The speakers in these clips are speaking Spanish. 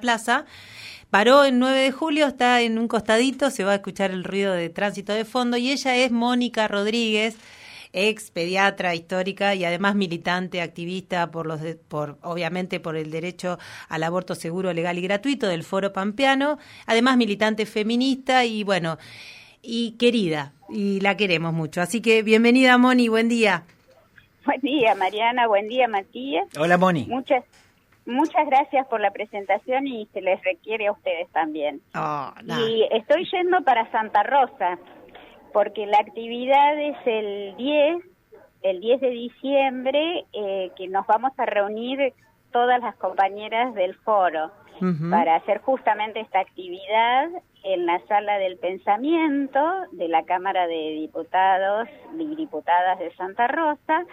plaza. Paró en 9 de julio, está en un costadito, se va a escuchar el ruido de tránsito de fondo, y ella es Mónica Rodríguez, ex pediatra histórica y además militante, activista obviamente por el derecho al aborto seguro, legal y gratuito del Foro Pampeano, además militante feminista y bueno, y querida, y la queremos mucho. Así que bienvenida, Moni, buen día. Buen día, Mariana, buen día, Matías. Hola, Moni. Muchas gracias por la presentación y se les requiere a ustedes también. Y estoy yendo para Santa Rosa, porque la actividad es el 10 de diciembre, que nos vamos a reunir todas las compañeras del foro para hacer justamente esta actividad en la Sala del Pensamiento de la Cámara de Diputados y Diputadas de Santa Rosa,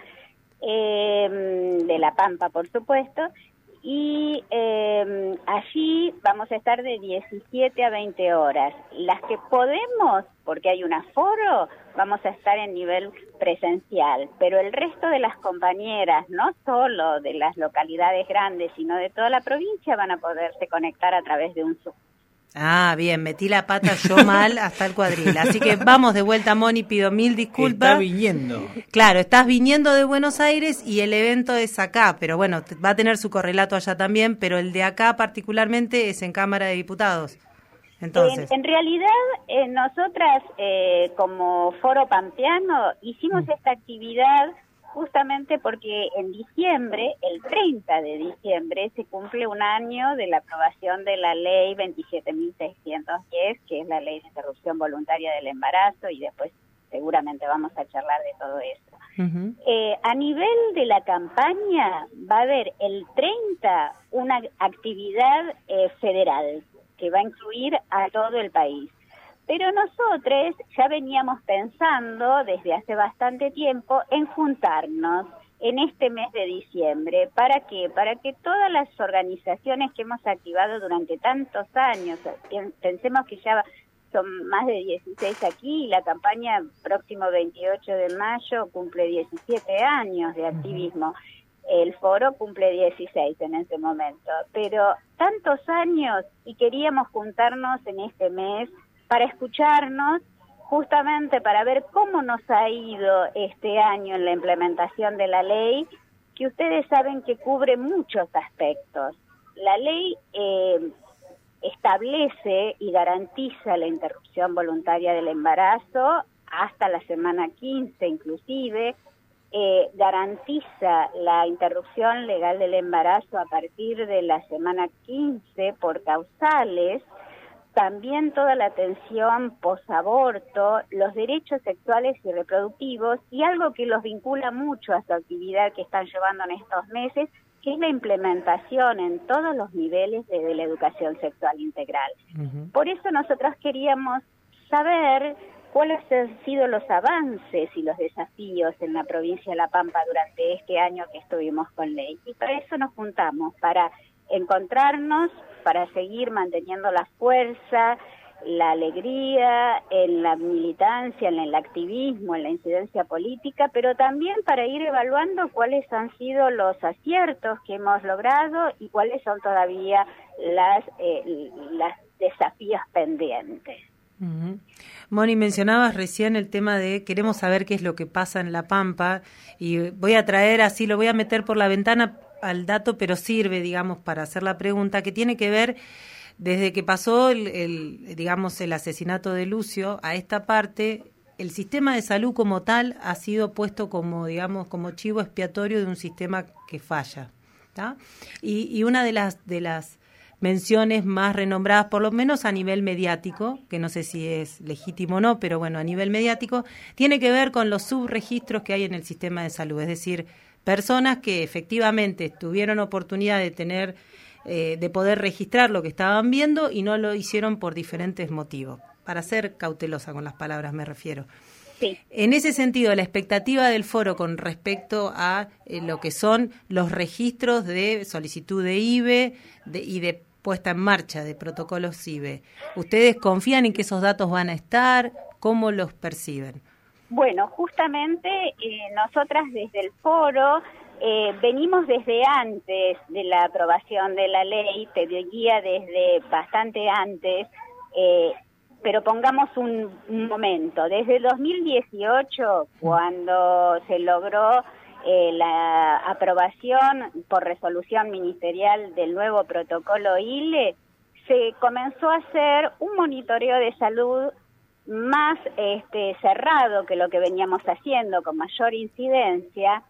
de La Pampa, por supuesto, y allí vamos a estar de 17 a 20 horas. Las que podemos, porque hay un aforo, vamos a estar en nivel presencial, pero el resto de las compañeras, no solo de las localidades grandes, sino de toda la provincia, van a poderse conectar a través de un Zoom. Ah, bien, metí la pata yo mal hasta el cuadril. Así que vamos de vuelta, Moni, pido mil disculpas. Está viniendo. Claro, estás viniendo de Buenos Aires y el evento es acá, pero bueno, va a tener su correlato allá también, pero el de acá particularmente es en Cámara de Diputados. Entonces, en realidad, nosotras como Foro Pampeano hicimos esta actividad justamente porque en diciembre, el 30 de diciembre, se cumple un año de la aprobación de la ley 27.610, que es la ley de interrupción voluntaria del embarazo, y después seguramente vamos a charlar de todo eso. A nivel de la campaña va a haber el 30 una actividad federal que va a incluir a todo el país. Pero nosotros ya veníamos pensando desde hace bastante tiempo en juntarnos en este mes de diciembre. ¿Para qué? Para que todas las organizaciones que hemos activado durante tantos años, pensemos que ya son más de 16 aquí, y la campaña próximo 28 de mayo cumple 17 años de activismo. El foro cumple 16 en ese momento. Pero tantos años, y queríamos juntarnos en este mes para escucharnos, justamente para ver cómo nos ha ido este año en la implementación de la ley, que ustedes saben que cubre muchos aspectos. La ley establece y garantiza la interrupción voluntaria del embarazo hasta la semana 15 inclusive, garantiza la interrupción legal del embarazo a partir de la semana 15 por causales, también toda la atención posaborto, los derechos sexuales y reproductivos, y algo que los vincula mucho a su actividad que están llevando en estos meses, que es la implementación en todos los niveles de la educación sexual integral. Por eso nosotros queríamos saber cuáles han sido los avances y los desafíos en la provincia de La Pampa durante este año que estuvimos con ley. Y para eso nos juntamos, para encontrarnos, para seguir manteniendo la fuerza, la alegría en la militancia, en el activismo, en la incidencia política, pero también para ir evaluando cuáles han sido los aciertos que hemos logrado y cuáles son todavía las desafíos pendientes. Moni, mencionabas recién el tema de queremos saber qué es lo que pasa en La Pampa, y voy a traer así, lo voy a meter por la ventana al dato, pero sirve, digamos, para hacer la pregunta, que tiene que ver desde que pasó el asesinato de Lucio a esta parte. El sistema de salud como tal ha sido puesto como, digamos, como chivo expiatorio de un sistema que falla, ¿tá? Y una de las menciones más renombradas, por lo menos a nivel mediático, que no sé si es legítimo o no, pero bueno, a nivel mediático, tiene que ver con los subregistros que hay en el sistema de salud, es decir, personas que efectivamente tuvieron oportunidad de tener, de poder registrar lo que estaban viendo y no lo hicieron por diferentes motivos. Para ser cautelosa con las palabras me refiero. Sí. En ese sentido, la expectativa del foro con respecto a lo que son los registros de solicitud de IBE y de puesta en marcha de protocolos IBE, ¿ustedes confían en que esos datos van a estar? ¿Cómo los perciben? Bueno, justamente nosotras desde el foro venimos desde antes de la aprobación de la ley, te diría desde bastante antes, pero pongamos un momento. Desde 2018, cuando se logró la aprobación por resolución ministerial del nuevo protocolo ILE, se comenzó a hacer un monitoreo de salud más cerrado que lo que veníamos haciendo, con mayor incidencia,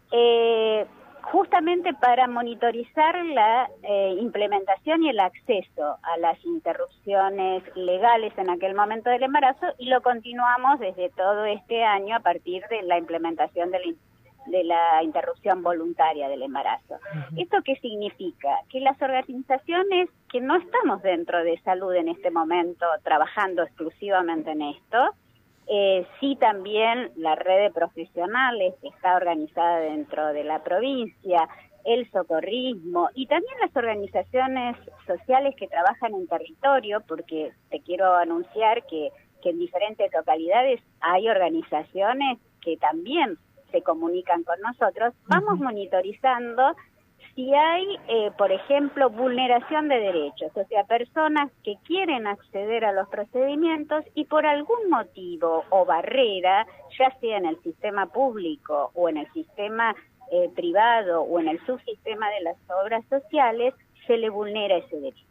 justamente para monitorizar la implementación y el acceso a las interrupciones legales en aquel momento del embarazo, y lo continuamos desde todo este año a partir de la implementación de la interrupción voluntaria del embarazo. ¿Esto qué significa? Que las organizaciones que no estamos dentro de salud en este momento trabajando exclusivamente en esto, sí también la red de profesionales que está organizada dentro de la provincia, el socorrismo y también las organizaciones sociales que trabajan en territorio, porque te quiero anunciar que en diferentes localidades hay organizaciones que también se comunican con nosotros, vamos monitorizando si hay, por ejemplo, vulneración de derechos, o sea, personas que quieren acceder a los procedimientos y por algún motivo o barrera, ya sea en el sistema público o en el sistema privado o en el subsistema de las obras sociales, se le vulnera ese derecho.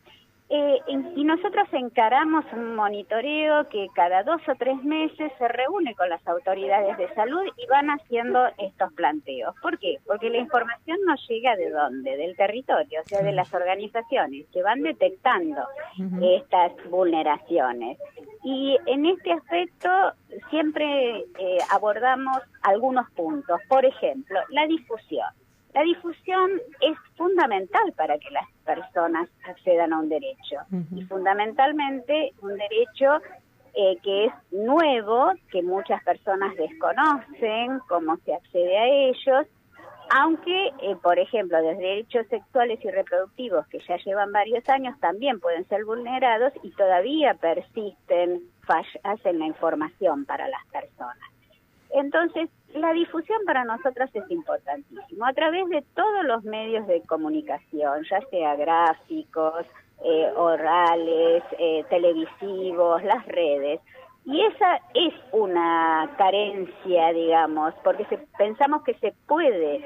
Y nosotros encaramos un monitoreo que cada 2 o 3 meses se reúne con las autoridades de salud y van haciendo estos planteos. ¿Por qué? Porque la información nos llega ¿de dónde? Del territorio, o sea, de las organizaciones que van detectando estas vulneraciones. Y en este aspecto siempre abordamos algunos puntos. Por ejemplo, la difusión. La difusión es fundamental para que las personas accedan a un derecho. Y fundamentalmente un derecho que es nuevo, que muchas personas desconocen cómo se accede a ellos, aunque, por ejemplo, los derechos sexuales y reproductivos, que ya llevan varios años, también pueden ser vulnerados y todavía persisten fallas en la información para las personas. Entonces, la difusión para nosotros es importantísimo, a través de todos los medios de comunicación, ya sea gráficos, orales, televisivos, las redes. Y esa es una carencia, digamos, porque pensamos que se puede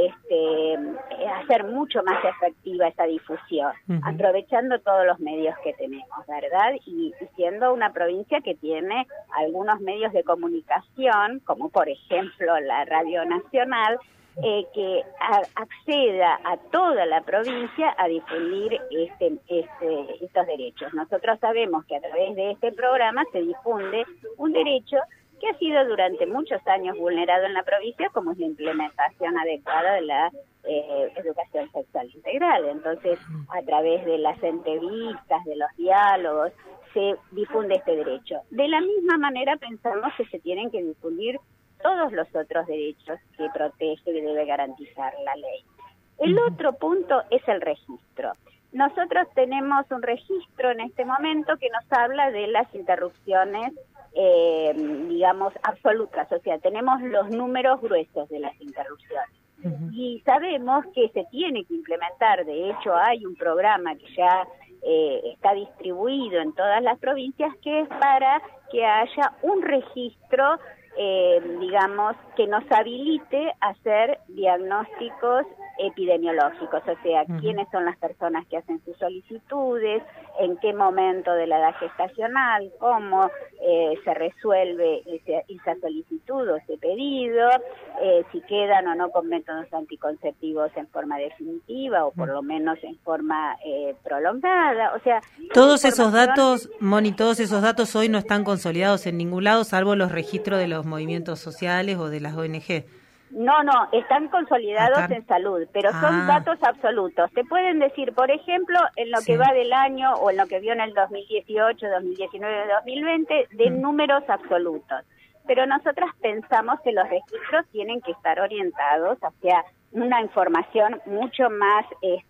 hacer mucho más efectiva esa difusión, aprovechando todos los medios que tenemos, ¿verdad? Y siendo una provincia que tiene algunos medios de comunicación, como por ejemplo la Radio Nacional, que acceda a toda la provincia a difundir estos derechos. Nosotros sabemos que a través de este programa se difunde un derecho que ha sido durante muchos años vulnerado en la provincia, como es la implementación adecuada de la educación sexual integral. Entonces, a través de las entrevistas, de los diálogos, se difunde este derecho. De la misma manera pensamos que se tienen que difundir todos los otros derechos que protege y debe garantizar la ley. El otro punto es el registro. Nosotros tenemos un registro en este momento que nos habla de las interrupciones, digamos, absolutas, o sea, tenemos los números gruesos de las interrupciones. Y sabemos que se tiene que implementar, de hecho hay un programa que ya está distribuido en todas las provincias, que es para que haya un registro digamos, que nos habilite a hacer diagnósticos epidemiológicos, o sea, quiénes son las personas que hacen sus solicitudes, en qué momento de la edad gestacional, cómo se resuelve esa solicitud o ese pedido, si quedan o no con métodos anticonceptivos en forma definitiva o por lo menos en forma prolongada, o sea... Todos esos datos, Moni, todos esos datos hoy no están consolidados en ningún lado, salvo los registros de los movimientos sociales o de las ONG. No, están consolidados en salud, pero son datos absolutos. Te pueden decir, por ejemplo, en lo que va del año o en lo que vio en el 2018, 2019, 2020, de números absolutos. Pero nosotras pensamos que los registros tienen que estar orientados hacia una información mucho más,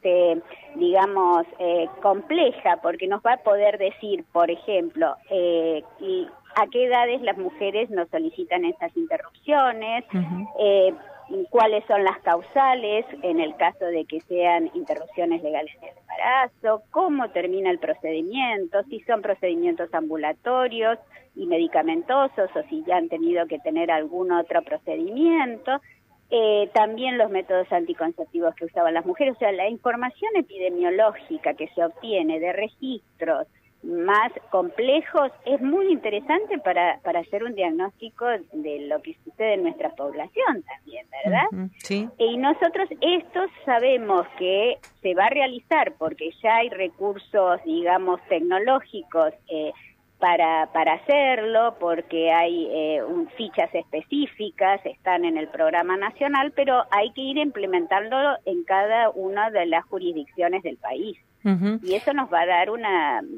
digamos, compleja, porque nos va a poder decir, por ejemplo, a qué edades las mujeres nos solicitan estas interrupciones, cuáles son las causales en el caso de que sean interrupciones legales del embarazo, cómo termina el procedimiento, si son procedimientos ambulatorios y medicamentosos o si ya han tenido que tener algún otro procedimiento, también los métodos anticonceptivos que usaban las mujeres. O sea, la información epidemiológica que se obtiene de registros más complejos es muy interesante para hacer un diagnóstico de lo que sucede en nuestra población también, ¿verdad? Sí. Y nosotros esto sabemos que se va a realizar porque ya hay recursos, digamos, tecnológicos para hacerlo, porque hay fichas específicas, están en el programa nacional, pero hay que ir implementándolo en cada una de las jurisdicciones del país. Y eso nos va a dar un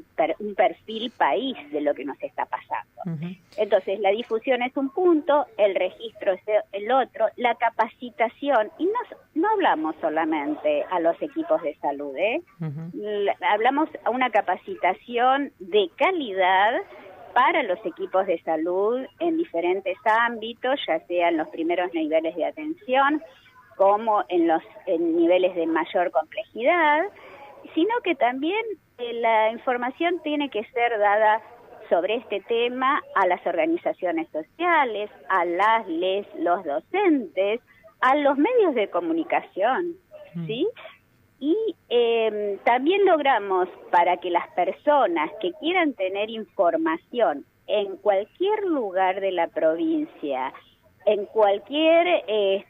perfil país de lo que nos está pasando. Entonces, la difusión es un punto, el registro es el otro, la capacitación, y no hablamos solamente a los equipos de salud, hablamos a una capacitación de calidad para los equipos de salud en diferentes ámbitos, ya sea en los primeros niveles de atención, como en niveles de mayor complejidad, sino que también la información tiene que ser dada sobre este tema a las organizaciones sociales, a los docentes, a los medios de comunicación, ¿sí? Y también logramos para que las personas que quieran tener información en cualquier lugar de la provincia, en cualquier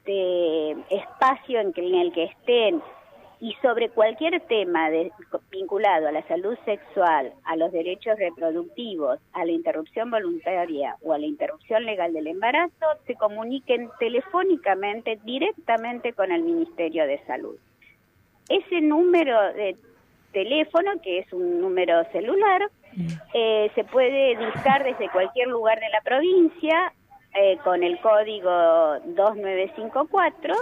espacio en el que estén, y sobre cualquier tema vinculado a la salud sexual, a los derechos reproductivos, a la interrupción voluntaria o a la interrupción legal del embarazo, se comuniquen telefónicamente directamente con el Ministerio de Salud. Ese número de teléfono, que es un número celular, se puede dictar desde cualquier lugar de la provincia, con el código 2954,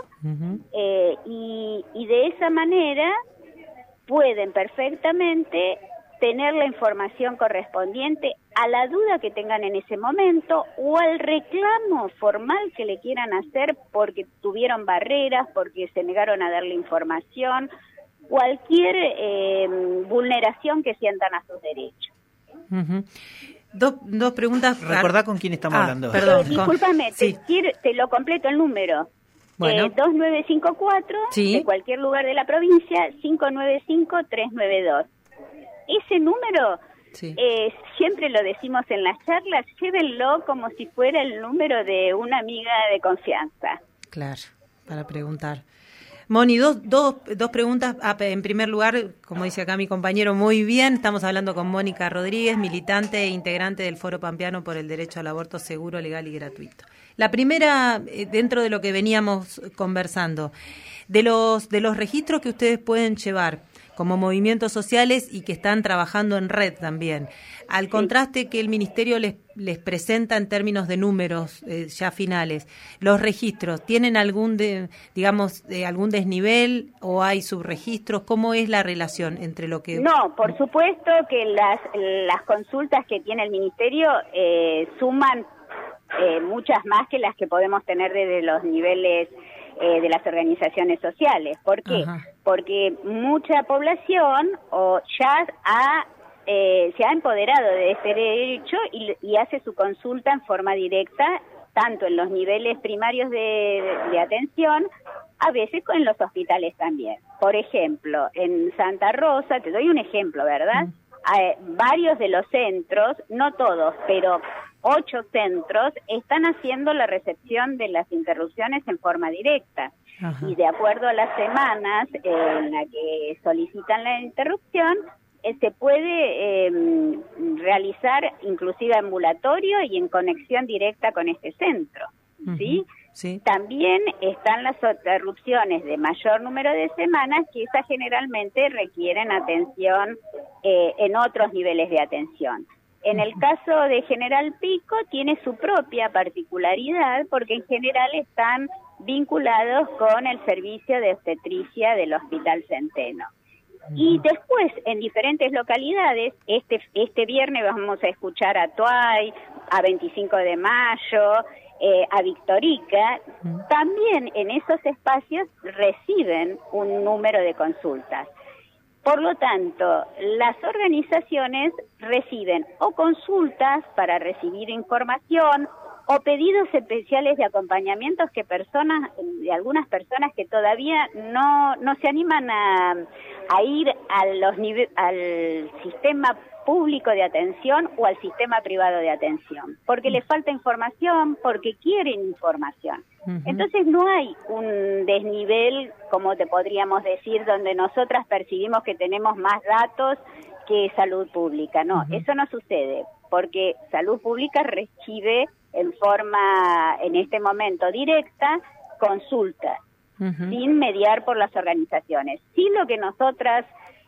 y de esa manera pueden perfectamente tener la información correspondiente a la duda que tengan en ese momento o al reclamo formal que le quieran hacer porque tuvieron barreras, porque se negaron a darle información, cualquier vulneración que sientan a sus derechos. Dos preguntas. Recordá con quién estamos hablando. Perdón. Discúlpame, te lo completo el número. Bueno. 2954, ¿sí? De cualquier lugar de la provincia, 595-392. Ese número, sí, siempre lo decimos en las charlas, llévenlo como si fuera el número de una amiga de confianza. Claro, para preguntar. Moni, dos preguntas. En primer lugar, como dice acá mi compañero, muy bien, estamos hablando con Mónica Rodríguez, militante e integrante del Foro Pampeano por el derecho al aborto seguro, legal y gratuito. La primera, dentro de lo que veníamos conversando, de los registros que ustedes pueden llevar como movimientos sociales y que están trabajando en red también, al contraste que el Ministerio les presenta en términos de números ya finales, los registros, ¿tienen algún desnivel o hay subregistros? ¿Cómo es la relación entre lo que...? No, por supuesto que las consultas que tiene el Ministerio suman muchas más que las que podemos tener desde los niveles de las organizaciones sociales. ¿Por qué? Ajá. Porque mucha población se ha empoderado de este derecho y hace su consulta en forma directa, tanto en los niveles primarios de atención, a veces en los hospitales también. Por ejemplo, en Santa Rosa, te doy un ejemplo, ¿verdad? Varios de los centros, no todos, pero 8 centros están haciendo la recepción de las interrupciones en forma directa. Ajá. Y de acuerdo a las semanas en las que solicitan la interrupción, se puede realizar inclusive ambulatorio y en conexión directa con este centro, ¿sí? Sí. También están las interrupciones de mayor número de semanas, que esas generalmente requieren atención en otros niveles de atención. En el caso de General Pico tiene su propia particularidad porque en general están vinculados con el servicio de obstetricia del Hospital Centeno. Y después, en diferentes localidades, este viernes vamos a escuchar a Tuay, a 25 de mayo, a Victorica, también en esos espacios reciben un número de consultas. Por lo tanto, las organizaciones reciben o consultas para recibir información o pedidos especiales de acompañamientos que algunas personas que todavía no se animan a ir al sistema público de atención o al sistema privado de atención, porque les falta información, porque quieren información. Entonces no hay un desnivel, como te podríamos decir, donde nosotras percibimos que tenemos más datos que salud pública. No, eso no sucede, porque salud pública recibe en forma, en este momento, directa, consultas, sin mediar por las organizaciones. Sí, lo que nosotras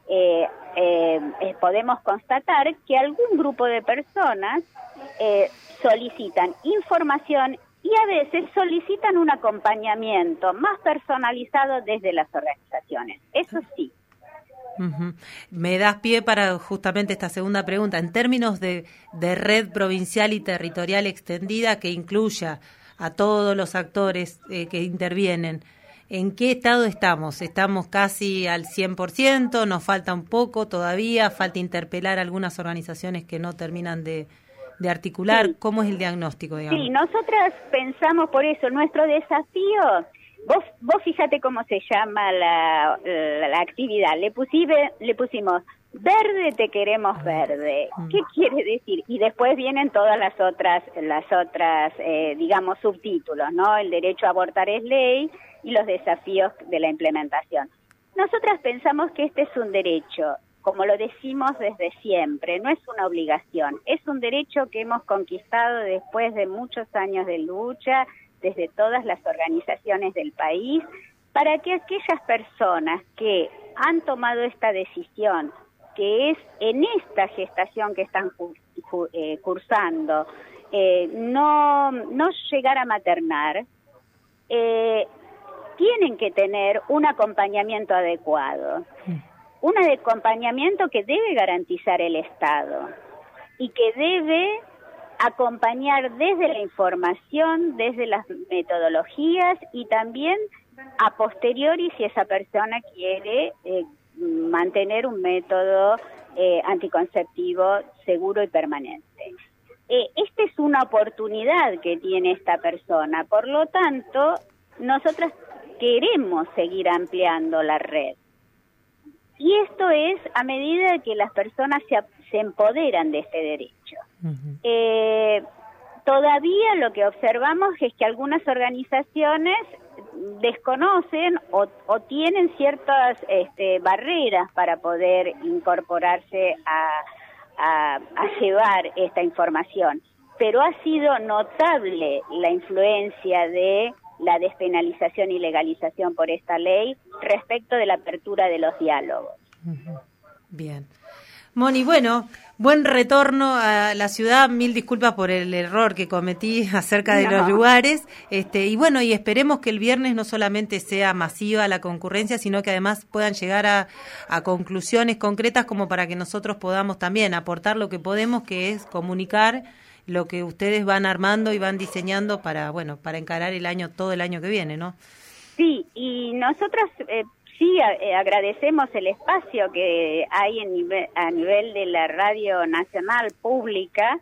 podemos constatar que algún grupo de personas solicitan información y a veces solicitan un acompañamiento más personalizado desde las organizaciones. Eso sí. Me das pie para justamente esta segunda pregunta. En términos de red provincial y territorial extendida que incluya a todos los actores que intervienen, ¿en qué estado estamos? ¿Estamos casi al 100%? ¿Nos falta un poco todavía? ¿Falta interpelar a algunas organizaciones que no terminan de articular? Sí. ¿Cómo es el diagnóstico, digamos? Sí, nosotras pensamos por eso, nuestro desafío, vos fíjate cómo se llama la actividad, le pusimos verde, te queremos verde. ¿Qué quiere decir? Y después vienen todas las otras digamos, subtítulos, ¿no? El derecho a abortar es ley y los desafíos de la implementación. Nosotras pensamos que este es un derecho, como lo decimos desde siempre, no es una obligación, es un derecho que hemos conquistado después de muchos años de lucha, desde todas las organizaciones del país, para que aquellas personas que han tomado esta decisión, que es en esta gestación que están cursando, no llegar a maternar, tienen que tener un acompañamiento adecuado. Un acompañamiento que debe garantizar el Estado y que debe acompañar desde la información, desde las metodologías y también a posteriori si esa persona quiere mantener un método anticonceptivo seguro y permanente. Esta es una oportunidad que tiene esta persona, por lo tanto, nosotras queremos seguir ampliando la red. Y esto es a medida que las personas se empoderan de este derecho. Todavía lo que observamos es que algunas organizaciones desconocen o tienen ciertas barreras para poder incorporarse a llevar esta información. Pero ha sido notable la influencia de la despenalización y legalización por esta ley respecto de la apertura de los diálogos. Bien. Moni, bueno, buen retorno a la ciudad. Mil disculpas por el error que cometí acerca de los lugares. Y bueno, y esperemos que el viernes no solamente sea masiva la concurrencia, sino que además puedan llegar a conclusiones concretas como para que nosotros podamos también aportar lo que podemos, que es comunicar lo que ustedes van armando y van diseñando para encarar todo el año que viene, ¿no? Sí, y nosotros agradecemos el espacio que hay a nivel de la Radio Nacional Pública,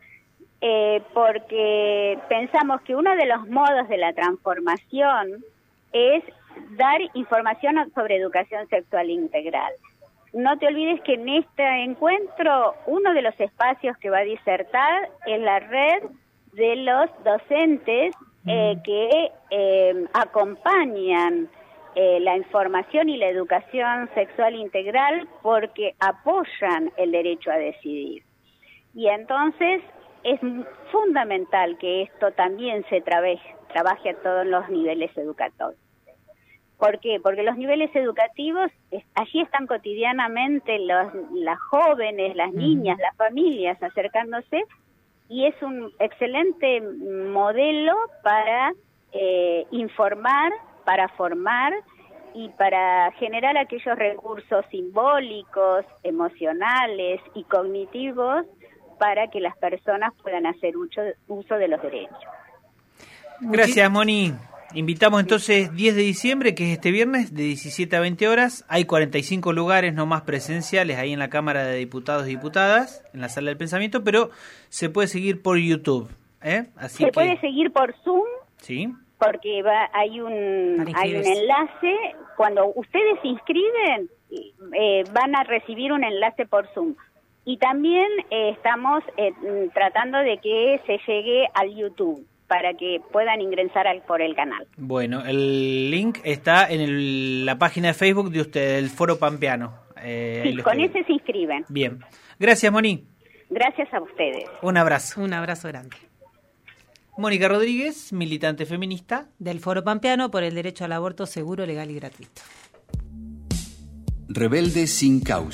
porque pensamos que uno de los modos de la transformación es dar información sobre educación sexual integral. No te olvides que en este encuentro uno de los espacios que va a disertar es la red de los docentes que acompañan la información y la educación sexual integral porque apoyan el derecho a decidir. Y entonces es fundamental que esto también se trabaje a todos los niveles educativos. ¿Por qué? Porque los niveles educativos, allí están cotidianamente las jóvenes, las niñas, las familias acercándose, y es un excelente modelo para informar, para formar y para generar aquellos recursos simbólicos, emocionales y cognitivos para que las personas puedan hacer uso de los derechos. Gracias, Moni. Invitamos entonces 10 de diciembre, que es este viernes, de 17 a 20 horas. Hay 45 lugares no más presenciales ahí en la Cámara de Diputados y Diputadas, en la Sala del Pensamiento, pero se puede seguir por YouTube. Así se puede seguir por Zoom. Sí. Porque hay un enlace. Cuando ustedes se inscriben, van a recibir un enlace por Zoom. Y también estamos tratando de que se llegue al YouTube, para que puedan ingresar por el canal. Bueno, el link está en la página de Facebook de ustedes, el Foro Pampeano. Sí, con ese se inscriben. Bien. Gracias, Moni. Gracias a ustedes. Un abrazo. Un abrazo grande. Mónica Rodríguez, militante feminista. Del Foro Pampeano por el derecho al aborto seguro, legal y gratuito. Rebelde sin causa.